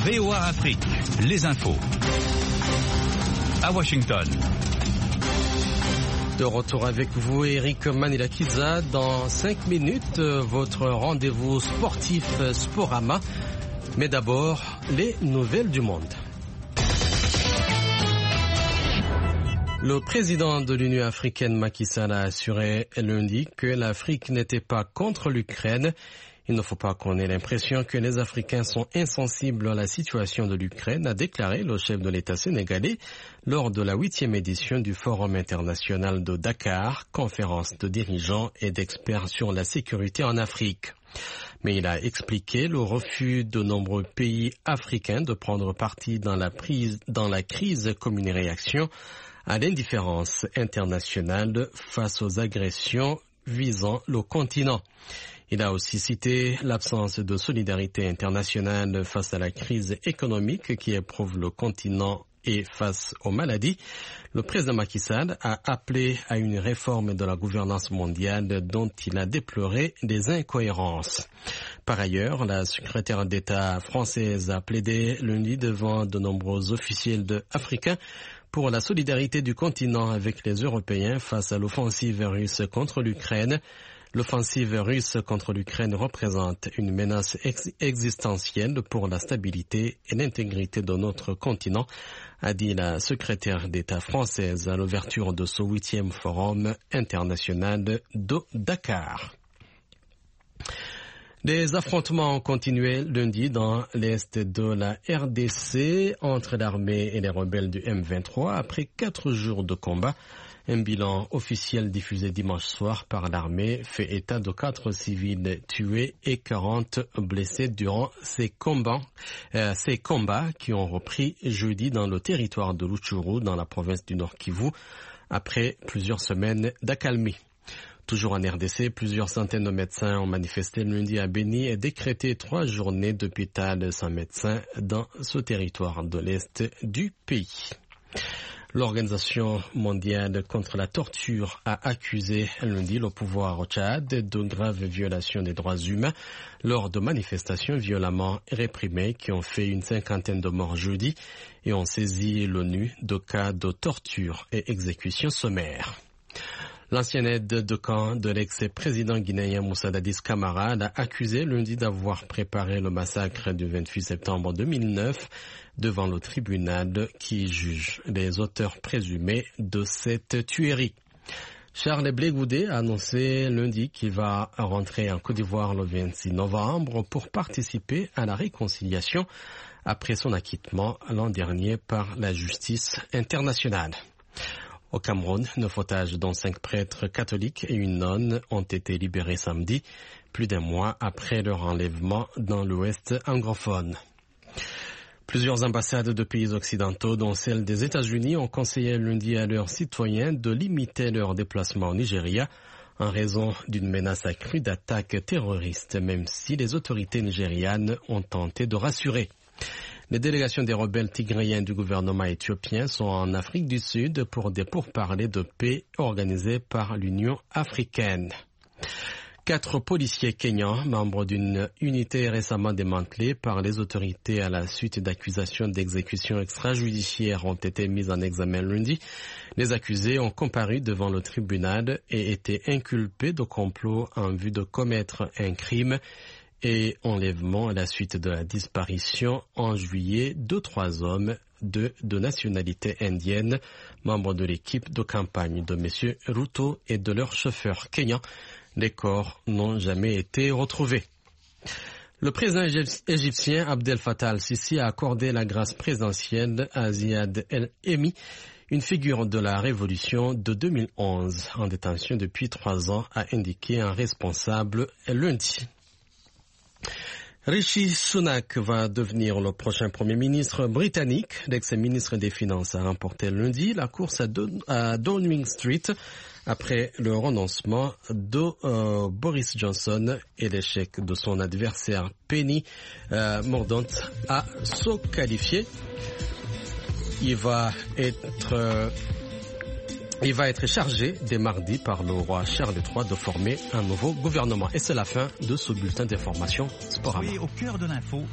VOA Afrique, les infos. À Washington. De retour avec vous, Eric Manilakiza. Dans 5 minutes, votre rendez-vous sportif Sporama. Mais d'abord, les nouvelles du monde. Le président de l'Union africaine, Macky Sall, a assuré lundi que l'Afrique n'était pas contre l'Ukraine. Il ne faut pas qu'on ait l'impression que les Africains sont insensibles à la situation de l'Ukraine, a déclaré le chef de l'État sénégalais lors de la 8e édition du Forum international de Dakar, conférence de dirigeants et d'experts sur la sécurité en Afrique. Mais il a expliqué le refus de nombreux pays africains de prendre parti dans la crise comme une réaction à l'indifférence internationale face aux agressions visant le continent. Il a aussi cité l'absence de solidarité internationale face à la crise économique qui éprouve le continent et face aux maladies. Le président Macky Sall a appelé à une réforme de la gouvernance mondiale dont il a déploré des incohérences. Par ailleurs, la secrétaire d'État française a plaidé lundi devant de nombreux officiels africains pour la solidarité du continent avec les Européens face à l'offensive russe contre l'Ukraine. L'offensive russe contre l'Ukraine représente une menace existentielle pour la stabilité et l'intégrité de notre continent, a dit la secrétaire d'État française à l'ouverture de ce 8e forum international de Dakar. Des affrontements ont continué lundi dans l'est de la RDC entre l'armée et les rebelles du M23 après 4 jours de combat. Un bilan officiel diffusé dimanche soir par l'armée fait état de 4 civils tués et 40 blessés durant ces combats qui ont repris jeudi dans le territoire de Rutshuru dans la province du Nord Kivu après plusieurs semaines d'accalmie. Toujours en RDC, plusieurs centaines de médecins ont manifesté lundi à Beni et décrété 3 journées d'hôpital sans médecin dans ce territoire de l'Est du pays. L'Organisation mondiale contre la torture a accusé lundi le pouvoir au Tchad de graves violations des droits humains lors de manifestations violemment réprimées qui ont fait une 50aine de morts jeudi et ont saisi l'ONU de cas de torture et exécutions sommaires. L'ancien aide de camp de l'ex-président guinéen Moussa Dadis Camara l'a accusé lundi d'avoir préparé le massacre du 28 septembre 2009 devant le tribunal qui juge les auteurs présumés de cette tuerie. Charles Blé Goudé a annoncé lundi qu'il va rentrer en Côte d'Ivoire le 26 novembre pour participer à la réconciliation après son acquittement l'an dernier par la justice internationale. Au Cameroun, 9 otages, dont 5 prêtres catholiques et une nonne, ont été libérés samedi, plus d'un mois après leur enlèvement dans l'Ouest anglophone. Plusieurs ambassades de pays occidentaux, dont celle des États-Unis, ont conseillé lundi à leurs citoyens de limiter leurs déplacements au Nigeria en raison d'une menace accrue d'attaques terroristes, même si les autorités nigérianes ont tenté de rassurer. Les délégations des rebelles tigréens du gouvernement éthiopien sont en Afrique du Sud pour des pourparlers de paix organisés par l'Union africaine. 4 policiers kenyans, membres d'une unité récemment démantelée par les autorités à la suite d'accusations d'exécution extrajudiciaire, ont été mis en examen lundi. Les accusés ont comparu devant le tribunal et été inculpés de complot en vue de commettre un crime et enlèvement à la suite de la disparition en juillet de 3 hommes de nationalité indienne, membres de l'équipe de campagne de M. Ruto et de leur chauffeur kenyan. Les corps n'ont jamais été retrouvés. Le président égyptien Abdel Fattah al-Sisi a accordé la grâce présidentielle à Ziad el-Emi, une figure de la révolution de 2011, en détention depuis 3 ans, a indiqué un responsable lundi. Rishi Sunak va devenir le prochain Premier ministre britannique. L'ex-ministre des Finances a remporté lundi la course à Downing Street après le renoncement de Boris Johnson et l'échec de son adversaire Penny Mordaunt à se qualifier. Il va être chargé dès mardi par le roi Charles III de former un nouveau gouvernement. Et c'est la fin de ce bulletin d'information Sporama. Au cœur de l'info.